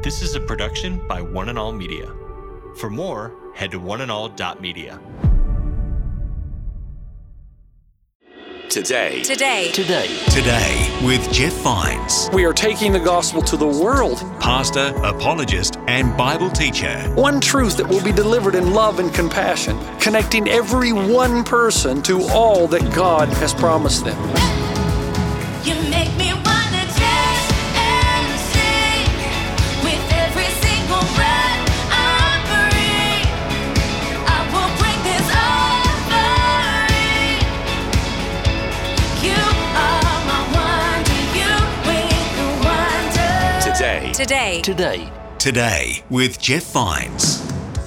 This is a production by One and All Media. For more, head to oneandall.media. Today with Jeff Vines, We are taking the gospel to the world. pastor, apologist, and Bible teacher. One truth that will be delivered in love and compassion, connecting every one person to all that God has promised them. You make me wanna dance and sing with every single breath I breathe. I will bring this offering. You are my wonder, you with the wonder. Today with Jeff Vines.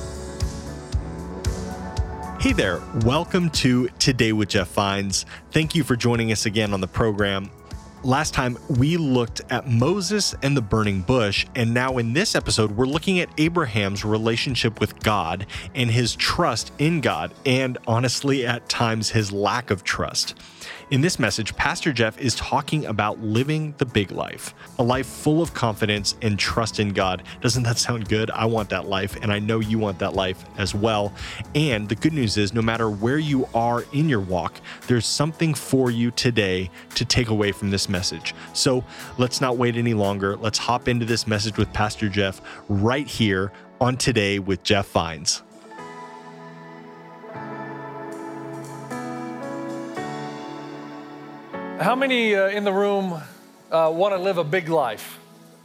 Hey there, welcome to Today with Jeff Vines. Thank you for joining us again on the program. Last time we looked at Moses and the burning bush, and now in this episode we're looking at Abraham's relationship with God and his trust in God, and honestly at times his lack of trust. In this message, Pastor Jeff is talking about living the big life, a life full of confidence and trust in God. Doesn't that sound good? I want that life, and I know you want that life as well. And the good news is, no matter where you are in your walk, there's something for you today to take away from this message. So let's not wait any longer. Let's hop into this message with Pastor Jeff right here on Today with Jeff Vines. How many in the room want to live a big life?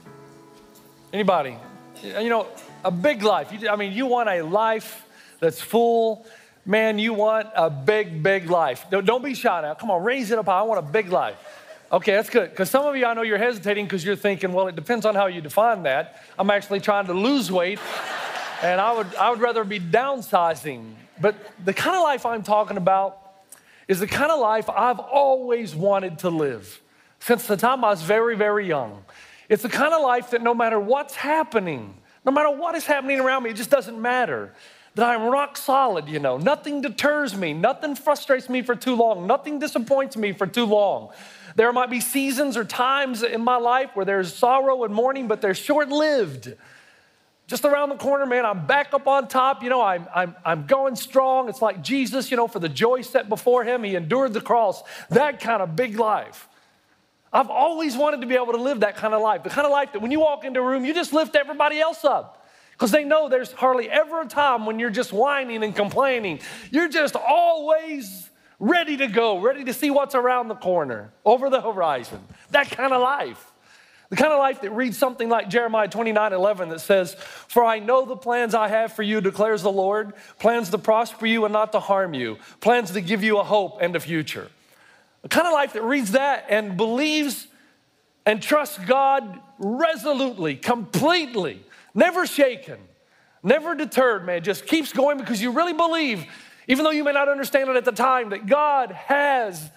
Anybody? You know, a big life. You want a life that's full. Man, you want a big life. Don't be shy now. Come on, raise it up high. I want a big life. Okay, that's good. Because some of you, I know you're hesitating because you're thinking, well, it depends on how you define that. I'm actually trying to lose weight, and I would rather be downsizing. But the kind of life I'm talking about is the kind of life I've always wanted to live since the time I was very, very young. It's the kind of life that no matter what's happening, no matter what is happening around me, it just doesn't matter. That I'm rock solid, you know. Nothing deters me. Nothing frustrates me for too long. Nothing disappoints me for too long. There might be seasons or times in my life where there's sorrow and mourning, but they're short-lived. Just around the corner, man, I'm back up on top. You know, I'm going strong. It's like Jesus, you know, for the joy set before him, he endured the cross. That kind of big life. I've always wanted to be able to live that kind of life. The kind of life that when you walk into a room, you just lift everybody else up. Because they know there's hardly ever a time when you're just whining and complaining. You're just always ready to go, ready to see what's around the corner, over the horizon. That kind of life. The kind of life that reads something like Jeremiah 29:11 that says, "For I know the plans I have for you, declares the Lord, plans to prosper you and not to harm you, plans to give you a hope and a future." The kind of life that reads that and believes and trusts God resolutely, completely, never shaken, never deterred, man, just keeps going because you really believe, even though you may not understand it at the time, that God has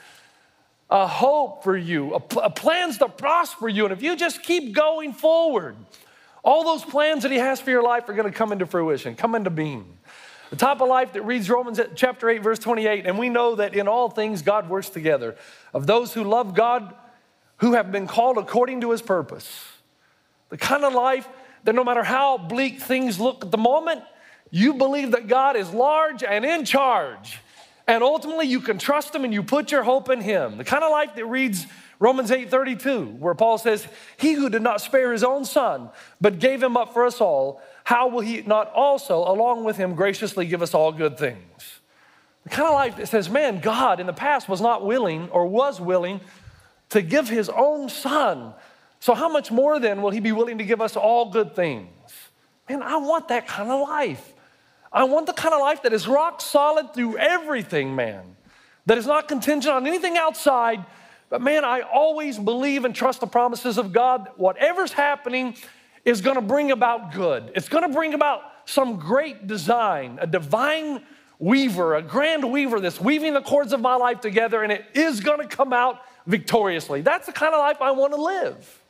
a hope for you, a plans to prosper you. And if you just keep going forward, all those plans that he has for your life are going to come into fruition, come into being. The type of life that reads Romans chapter 8, verse 28, and we know that in all things God works together of those who love God, who have been called according to his purpose. The kind of life that no matter how bleak things look at the moment, you believe that God is large and in charge. And ultimately, you can trust him and you put your hope in him. The kind of life that reads Romans 8:32, where Paul says, "He who did not spare his own son, but gave him up for us all, how will he not also, along with him, graciously give us all good things?" The kind of life that says, man, God in the past was not willing or was willing to give his own son. So how much more then will he be willing to give us all good things? Man, I want that kind of life. I want the kind of life that is rock solid through everything, man. That is not contingent on anything outside. But man, I always believe and trust the promises of God. Whatever's happening is going to bring about good. It's going to bring about some great design, a divine weaver, a grand weaver that's weaving the cords of my life together, and it is going to come out victoriously. That's the kind of life I want to live.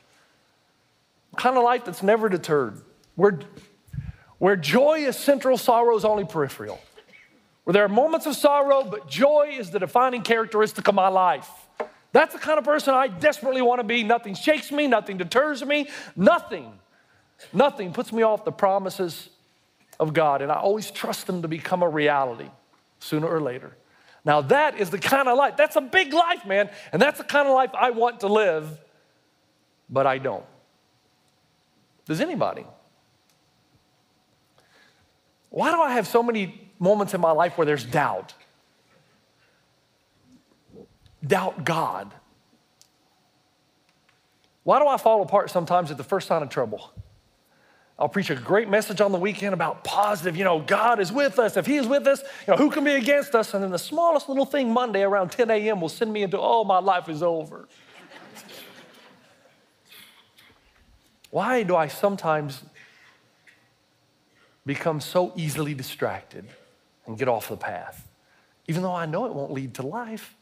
The kind of life that's never deterred. Where joy is central, sorrow is only peripheral. Where there are moments of sorrow, but joy is the defining characteristic of my life. That's the kind of person I desperately want to be. Nothing shakes me, nothing deters me, nothing Nothing puts me off the promises of God, and I always trust them to become a reality sooner or later. Now that is the kind of life, that's a big life, man, and that's the kind of life I want to live, but I don't. Does anybody? Why do I have so many moments in my life where there's doubt? Doubt God. Why do I fall apart sometimes at the first sign of trouble? I'll preach a great message on the weekend about positive, God is with us. If he is with us, who can be against us? And then the smallest little thing Monday around 10 a.m. will send me into, my life is over. Why do I sometimes become so easily distracted and get off the path, even though I know it won't lead to life?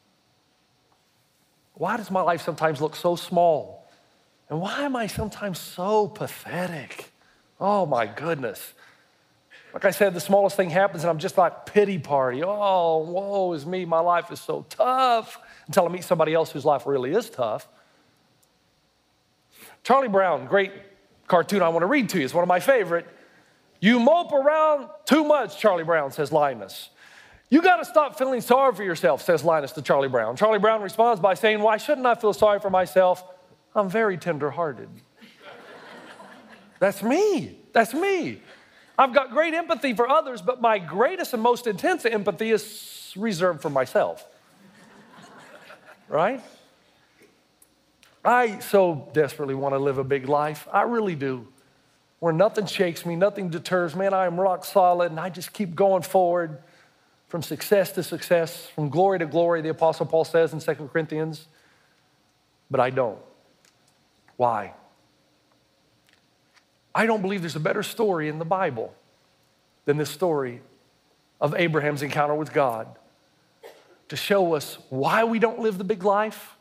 Why does my life sometimes look so small? And why am I sometimes so pathetic? Oh my goodness. Like I said, the smallest thing happens and I'm just like pity party. Oh, woe is me, my life is so tough. Until I meet somebody else whose life really is tough. Charlie Brown, great cartoon I want to read to you. It's one of my favorite. You mope around too much, Charlie Brown, says Linus. You got to stop feeling sorry for yourself, says Linus to Charlie Brown. Charlie Brown responds by saying, why shouldn't I feel sorry for myself? I'm very tender-hearted. That's me. That's me. I've got great empathy for others, but my greatest and most intense empathy is reserved for myself. Right? I so desperately want to live a big life. I really do. Where nothing shakes me, nothing deters. Man, I am rock solid, and I just keep going forward. From success to success, from glory to glory, the Apostle Paul says in 2 Corinthians, but I don't. Why? I don't believe there's a better story in the Bible than this story of Abraham's encounter with God to show us why we don't live the big life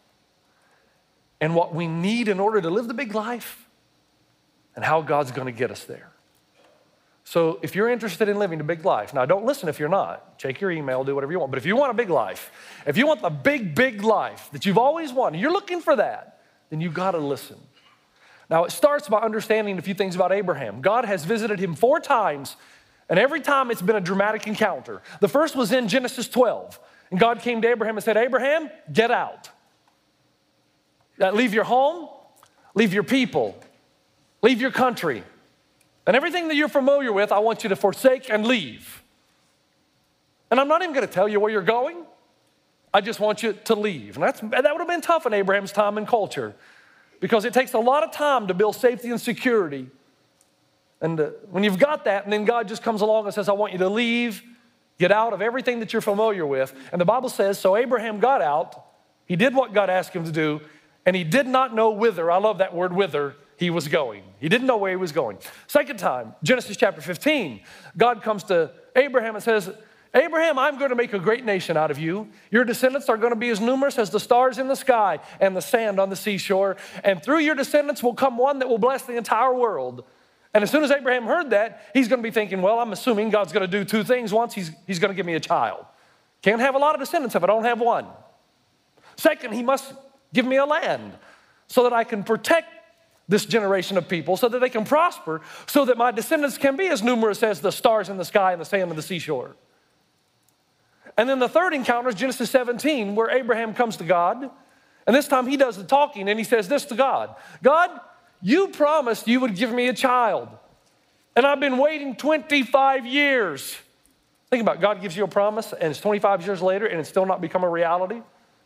and what we need in order to live the big life and how God's going to get us there. So if you're interested in living a big life, now don't listen if you're not. Check your email, do whatever you want. But if you want a big life, if you want the big life that you've always wanted, you're looking for that, then you've got to listen. Now it starts by understanding a few things about Abraham. God has visited him 4 times, and every time it's been a dramatic encounter. The first was in Genesis 12. And God came to Abraham and said, Abraham, get out. Leave your home, leave your people, leave your country. And everything that you're familiar with, I want you to forsake and leave. And I'm not even going to tell you where you're going. I just want you to leave. And that would have been tough in Abraham's time and culture because it takes a lot of time to build safety and security. And when you've got that, and then God just comes along and says, I want you to leave, get out of everything that you're familiar with. And the Bible says, so Abraham got out. He did what God asked him to do, and he did not know whither. I love that word, whither. He was going. He didn't know where he was going. Second time, Genesis chapter 15, God comes to Abraham and says, Abraham, I'm going to make a great nation out of you. Your descendants are going to be as numerous as the stars in the sky and the sand on the seashore. And through your descendants will come one that will bless the entire world. And as soon as Abraham heard that, he's going to be thinking, well, I'm assuming God's going to do 2 things. Once, he's going to give me a child. Can't have a lot of descendants if I don't have one. Second, he must give me a land so that I can protect this generation of people so that they can prosper, so that my descendants can be as numerous as the stars in the sky and the sand on the seashore. And then the third encounter is Genesis 17, where Abraham comes to God, and this time he does the talking, and he says this to God. God, you promised you would give me a child, and I've been waiting 25 years. Think about it. God gives you a promise, and it's 25 years later, and it's still not become a reality.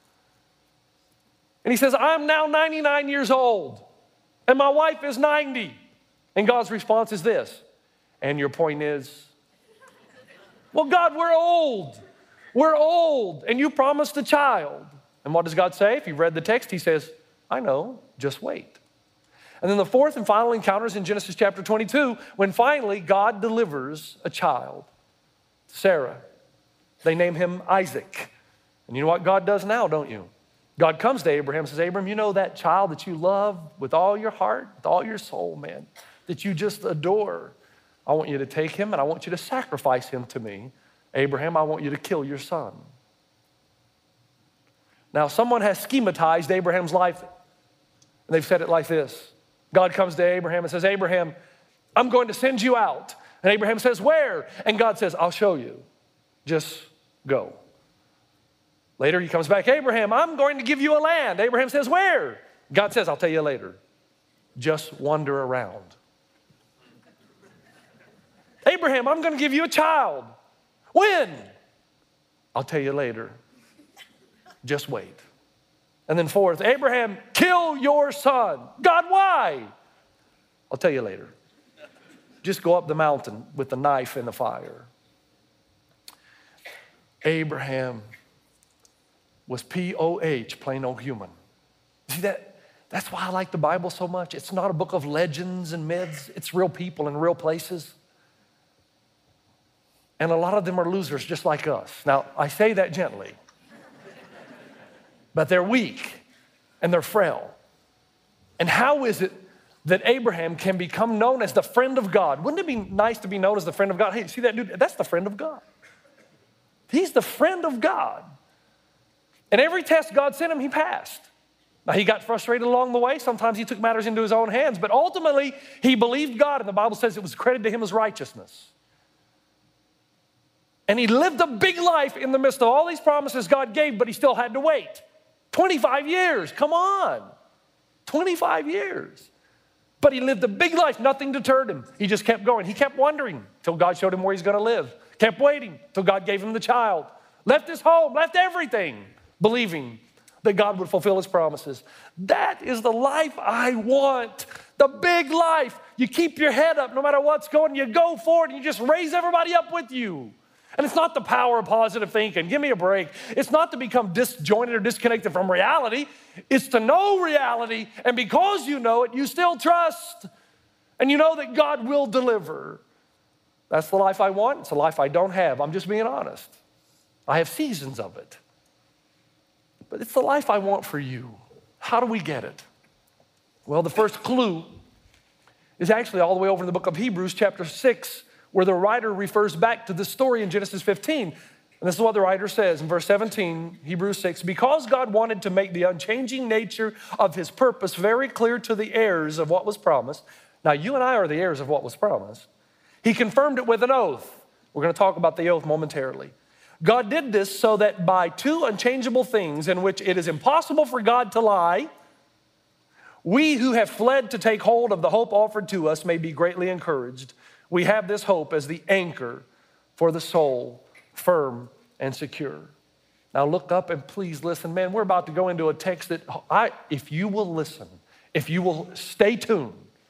And he says, I'm now 99 years old. And my wife is 90. And God's response is this. And your point is, well, God, we're old. We're old. And you promised a child. And what does God say? If you've read the text, he says, I know, just wait. And then the fourth and final encounter is in Genesis chapter 22, when finally God delivers a child, Sarah. They name him Isaac. And you know what God does now, don't you? God comes to Abraham and says, Abraham, you know that child that you love with all your heart, with all your soul, man, that you just adore. I want you to take him and I want you to sacrifice him to me. Abraham, I want you to kill your son. Now, someone has schematized Abraham's life, and they've said it like this. God comes to Abraham and says, Abraham, I'm going to send you out. And Abraham says, where? And God says, I'll show you. Just go. Later he comes back, Abraham, I'm going to give you a land. Abraham says, where? God says, I'll tell you later. Just wander around. Abraham, I'm going to give you a child. When? I'll tell you later. Just wait. And then fourth, Abraham, kill your son. God, why? I'll tell you later. Just go up the mountain with the knife in the fire. Abraham was P-O-H, plain old human. See that? That's why I like the Bible so much. It's not a book of legends and myths. It's real people in real places. And a lot of them are losers just like us. Now, I say that gently. But they're weak and they're frail. And how is it that Abraham can become known as the friend of God? Wouldn't it be nice to be known as the friend of God? Hey, see that dude? That's the friend of God. He's the friend of God. And every test God sent him, he passed. Now, he got frustrated along the way. Sometimes he took matters into his own hands. But ultimately, he believed God, and the Bible says it was credited to him as righteousness. And he lived a big life in the midst of all these promises God gave, but he still had to wait. 25 years, come on. 25 years. But he lived a big life, nothing deterred him. He just kept going. He kept wondering until God showed him where he's going to live. Kept waiting until God gave him the child. Left his home, left everything, believing that God would fulfill his promises. That is the life I want, the big life. You keep your head up no matter what's going, you go forward and you just raise everybody up with you. And it's not the power of positive thinking. Give me a break. It's not to become disjointed or disconnected from reality. It's to know reality, and because you know it, you still trust, and you know that God will deliver. That's the life I want. It's a life I don't have. I'm just being honest. I have seasons of it. But it's the life I want for you. How do we get it? Well, the first clue is actually all the way over in the book of Hebrews, chapter 6, where the writer refers back to the story in Genesis 15. And this is what the writer says in verse 17, Hebrews 6, because God wanted to make the unchanging nature of his purpose very clear to the heirs of what was promised. Now, you and I are the heirs of what was promised. He confirmed it with an oath. We're going to talk about the oath momentarily. God did this so that by two unchangeable things in which it is impossible for God to lie, we who have fled to take hold of the hope offered to us may be greatly encouraged. We have this hope as the anchor for the soul, firm and secure. Now look up and please listen. Man, we're about to go into a text that if you will listen, if you will stay tuned,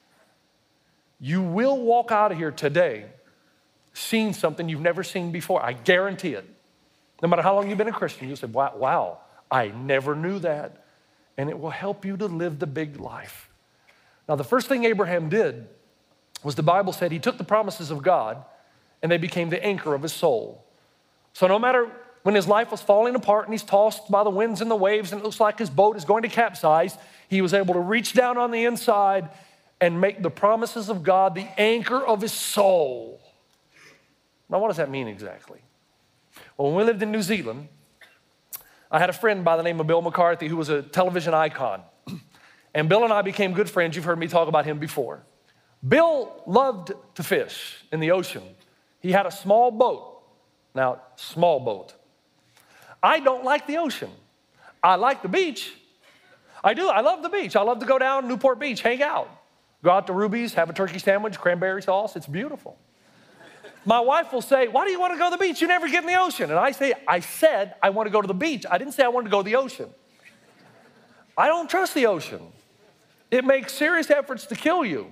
you will walk out of here today seeing something you've never seen before. I guarantee it. No matter how long you've been a Christian, you'll say, wow, I never knew that. And it will help you to live the big life. Now, the first thing Abraham did was the Bible said he took the promises of God and they became the anchor of his soul. So no matter when his life was falling apart and he's tossed by the winds and the waves and it looks like his boat is going to capsize, he was able to reach down on the inside and make the promises of God the anchor of his soul. Now, what does that mean exactly? Well, when we lived in New Zealand, I had a friend by the name of Bill McCarthy who was a television icon. And Bill and I became good friends. You've heard me talk about him before. Bill loved to fish in the ocean. He had a small boat. Now, small boat. I don't like the ocean. I like the beach. I do. I love the beach. I love to go down Newport Beach, hang out. Go out to Ruby's, have a turkey sandwich, cranberry sauce. It's beautiful. My wife will say, why do you want to go to the beach? You never get in the ocean. And I said I want to go to the beach. I didn't say I wanted to go to the ocean. I don't trust the ocean. It makes serious efforts to kill you.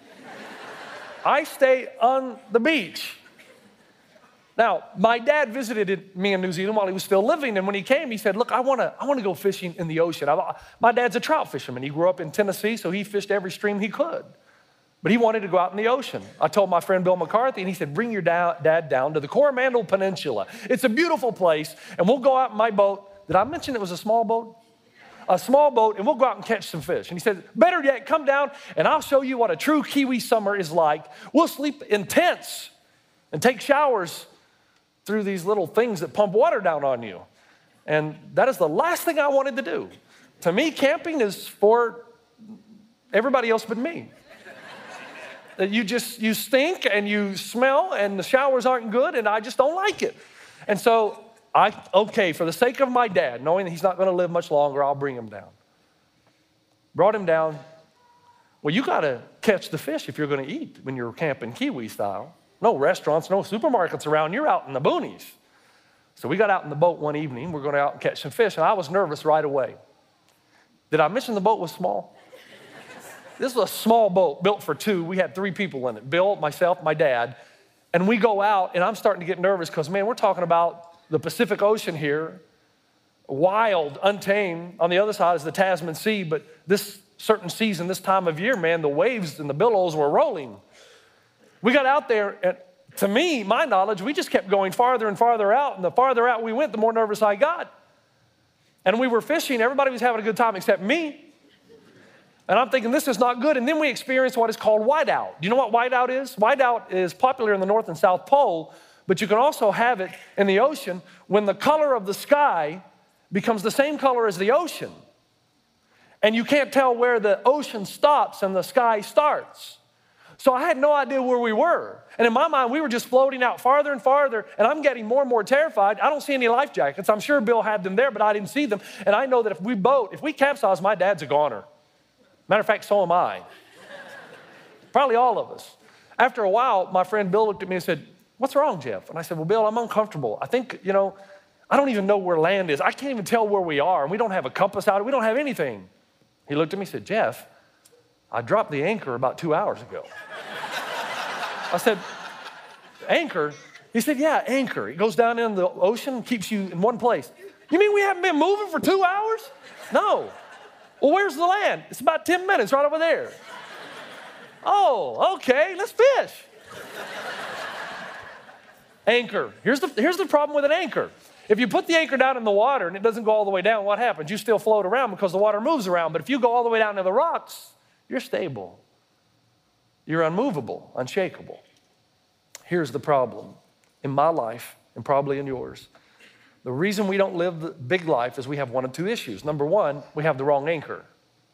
I stay on the beach. Now, my dad visited me in New Zealand while he was still living, and when he came, he said, look, I want to go fishing in the ocean. My dad's a trout fisherman. He grew up in Tennessee, so he fished every stream he could. But he wanted to go out in the ocean. I told my friend Bill McCarthy, and he said, bring your dad down to the Coromandel Peninsula. It's a beautiful place, and we'll go out in my boat. Did I mention it was a small boat? A small boat, and we'll go out and catch some fish. And he said, better yet, come down, and I'll show you what a true Kiwi summer is like. We'll sleep in tents and take showers through these little things that pump water down on you. And that is the last thing I wanted to do. To me, camping is for everybody else but me. That you stink and you smell and the showers aren't good and I just don't like it. And so for the sake of my dad, knowing that he's not gonna live much longer, I'll bring him down. Brought him down. Well, you gotta catch the fish if you're gonna eat when you're camping Kiwi style. No restaurants, no supermarkets around, you're out in the boonies. So we got out in the boat one evening, we're going out and catch some fish, and I was nervous right away. Did I mention the boat was small? This was a small boat built for two. We had 3 people in it, Bill, myself, my dad. And we go out, and I'm starting to get nervous because, man, we're talking about the Pacific Ocean here, wild, untamed. On the other side is the Tasman Sea, but this certain season, this time of year, man, the waves and the billows were rolling. We got out there, and to me, my knowledge, we just kept going farther and farther out, and the farther out we went, the more nervous I got. And we were fishing, everybody was having a good time except me. And I'm thinking, this is not good. And then we experienced what is called whiteout. Do you know what whiteout is? Whiteout is popular in the North and South Pole, but you can also have it in the ocean when the color of the sky becomes the same color as the ocean. And you can't tell where the ocean stops and the sky starts. So I had no idea where we were. And in my mind, we were just floating out farther and farther, and I'm getting more and more terrified. I don't see any life jackets. I'm sure Bill had them there, but I didn't see them. And I know that if we capsize, my dad's a goner. Matter of fact, so am I. Probably all of us. After a while, my friend Bill looked at me and said, "What's wrong, Jeff?" And I said, "Well, Bill, I'm uncomfortable. I think, I don't even know where land is. I can't even tell where we are, and we don't have a compass out. We don't have anything." He looked at me and said, "Jeff, I dropped the anchor about 2 hours ago." I said, "Anchor?" He said, "Yeah, anchor. It goes down in the ocean, keeps you in one place." "You mean we haven't been moving for 2 hours?" "No." "Well, where's the land?" "It's about 10 minutes right over there." "Oh, okay, let's fish." Anchor. Here's the problem with an anchor. If you put the anchor down in the water and it doesn't go all the way down, what happens? You still float around because the water moves around. But if you go all the way down to the rocks, you're stable. You're unmovable, unshakable. Here's the problem in my life and probably in yours. The reason we don't live the big life is we have one of 2 issues. Number one, we have the wrong anchor.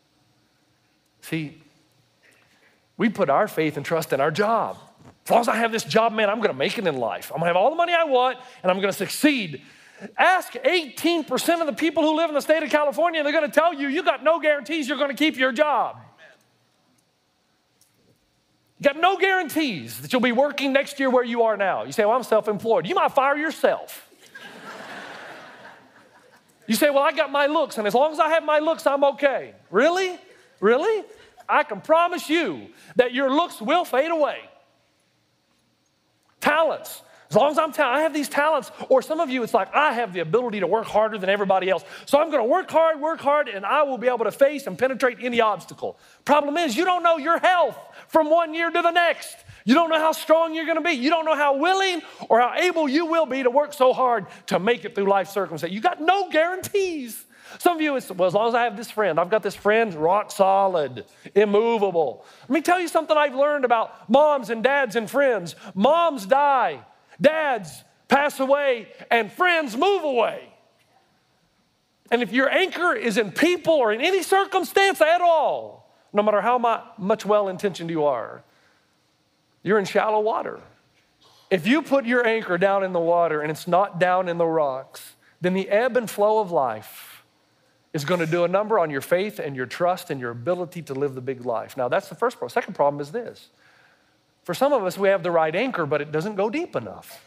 See, we put our faith and trust in our job. As long as I have this job, man, I'm going to make it in life. I'm going to have all the money I want, and I'm going to succeed. Ask 18% of the people who live in the state of California, and they're going to tell you, you got no guarantees you're going to keep your job. You got no guarantees that you'll be working next year where you are now. You say, "Well, I'm self-employed." You might fire yourself. You say, "Well, I got my looks, and as long as I have my looks, I'm okay." Really? Really? I can promise you that your looks will fade away. Talents. As long as I have these talents, or some of you, it's like, I have the ability to work harder than everybody else. So I'm going to work hard, and I will be able to face and penetrate any obstacle. Problem is, you don't know your health from one year to the next. You don't know how strong you're going to be. You don't know how willing or how able you will be to work so hard to make it through life circumstances. You got no guarantees. Some of you, it's, "Well, as long as I have this friend, I've got this friend, rock solid, immovable." Let me tell you something I've learned about moms and dads and friends. Moms die, dads pass away, and friends move away. And if your anchor is in people or in any circumstance at all, no matter how much well-intentioned you are, you're in shallow water. If you put your anchor down in the water and it's not down in the rocks, then the ebb and flow of life is going to do a number on your faith and your trust and your ability to live the big life. Now, that's the first problem. Second problem is this. For some of us, we have the right anchor, but it doesn't go deep enough.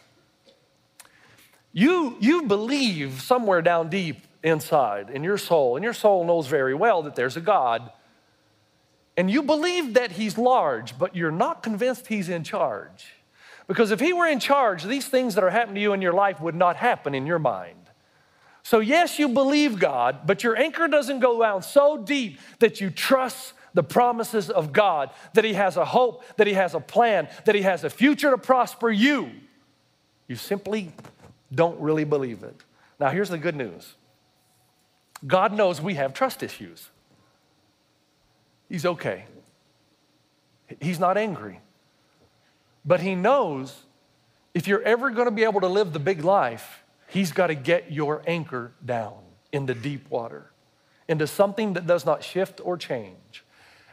You believe somewhere down deep inside in your soul, and your soul knows very well that there's a God, and you believe that he's large, but you're not convinced he's in charge. Because if he were in charge, these things that are happening to you in your life would not happen in your mind. So yes, you believe God, but your anchor doesn't go down so deep that you trust the promises of God, that he has a hope, that he has a plan, that he has a future to prosper you. You simply don't really believe it. Now here's the good news. God knows we have trust issues. He's okay. He's not angry. But he knows if you're ever going to be able to live the big life, he's got to get your anchor down into deep water, into something that does not shift or change.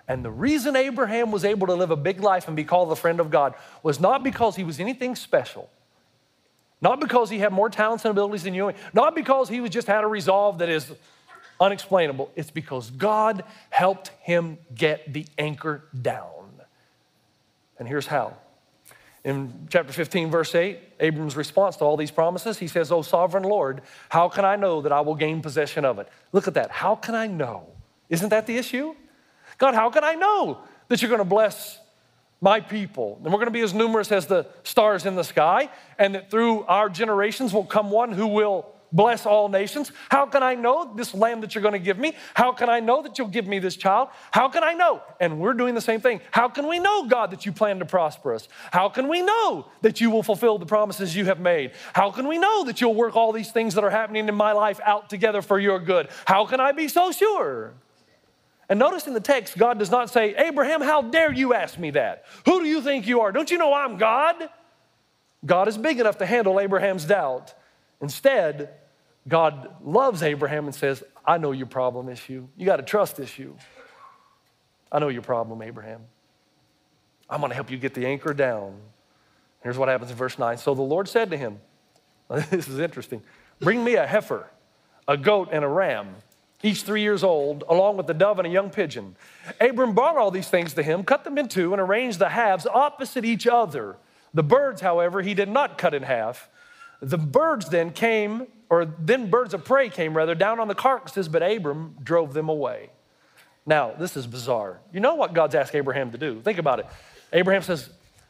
And the reason Abraham was able to live a big life and be called the friend of God was not because he was anything special, not because he had more talents and abilities than you, not because he just had a resolve that is unexplainable. It's because God helped him get the anchor down. And here's how. In chapter 15, verse 8, Abram's response to all these promises, he says, "O sovereign Lord, how can I know that I will gain possession of it?" Look at that. How can I know? Isn't that the issue? God, how can I know that you're going to bless my people? And we're going to be as numerous as the stars in the sky, and that through our generations will come one who will bless all nations. How can I know this land that you're going to give me? How can I know that you'll give me this child? How can I know? And we're doing the same thing. How can we know, God, that you plan to prosper us? How can we know that you will fulfill the promises you have made? How can we know that you'll work all these things that are happening in my life out together for your good? How can I be so sure? And notice in the text, God does not say, "Abraham, how dare you ask me that? Who do you think you are? Don't you know I'm God?" God is big enough to handle Abraham's doubt. Instead, God loves Abraham and says, "I know your problem issue. You got a trust issue. I know your problem, Abraham. I'm going to help you get the anchor down." Here's what happens in verse 9. "So the Lord said to him," this is interesting, "Bring me a heifer, a goat, and a ram, each 3 years old, along with a dove and a young pigeon." Abram brought all these things to him, cut them in two, and arranged the halves opposite each other. The birds, however, he did not cut in half. The birds then birds of prey came down on the carcasses, but Abram drove them away. Now, this is bizarre. You know what God's asked Abraham to do? Think about it. Abraham says,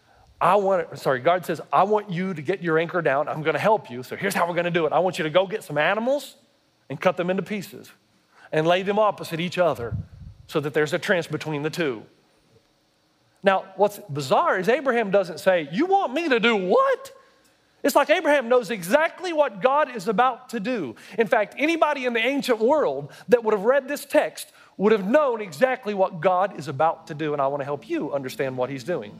God says, "I want you to get your anchor down. I'm going to help you. So here's how we're going to do it. I want you to go get some animals and cut them into pieces and lay them opposite each other so that there's a trench between the two." Now, what's bizarre is Abraham doesn't say, "You want me to do what?" It's like Abraham knows exactly what God is about to do. In fact, anybody in the ancient world that would have read this text would have known exactly what God is about to do, and I want to help you understand what he's doing.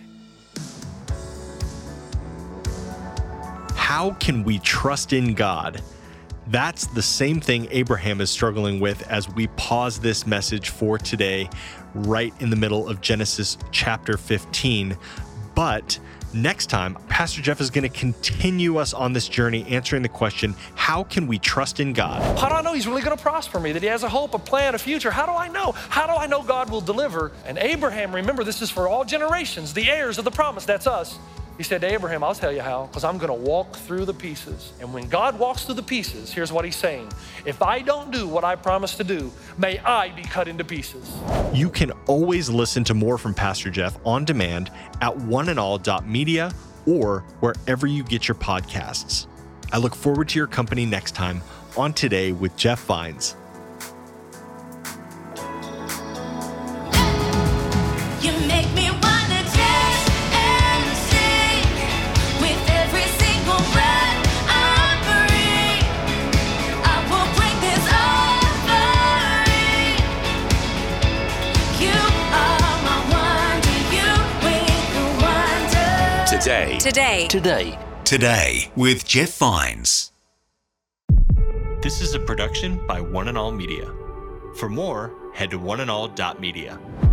How can we trust in God? That's the same thing Abraham is struggling with as we pause this message for today, right in the middle of Genesis chapter 15. But next time, Pastor Jeff is going to continue us on this journey answering the question, how can we trust in God? How do I know he's really going to prosper me, that he has a hope, a plan, a future? How do I know? How do I know God will deliver? And Abraham, remember, this is for all generations, the heirs of the promise, that's us. He said to Abraham, "I'll tell you how, because I'm going to walk through the pieces." And when God walks through the pieces, here's what he's saying. If I don't do what I promised to do, may I be cut into pieces. You can always listen to more from Pastor Jeff on demand at oneandall.media or wherever you get your podcasts. I look forward to your company next time on Today with Jeff Vines. You make me wanna dance and sing with every single breath I breathe. I will bring this offering. You are my wonder, you bring the wonder. Today with Jeff Vines. This is a production by One and All Media. For more, head to oneandall.media.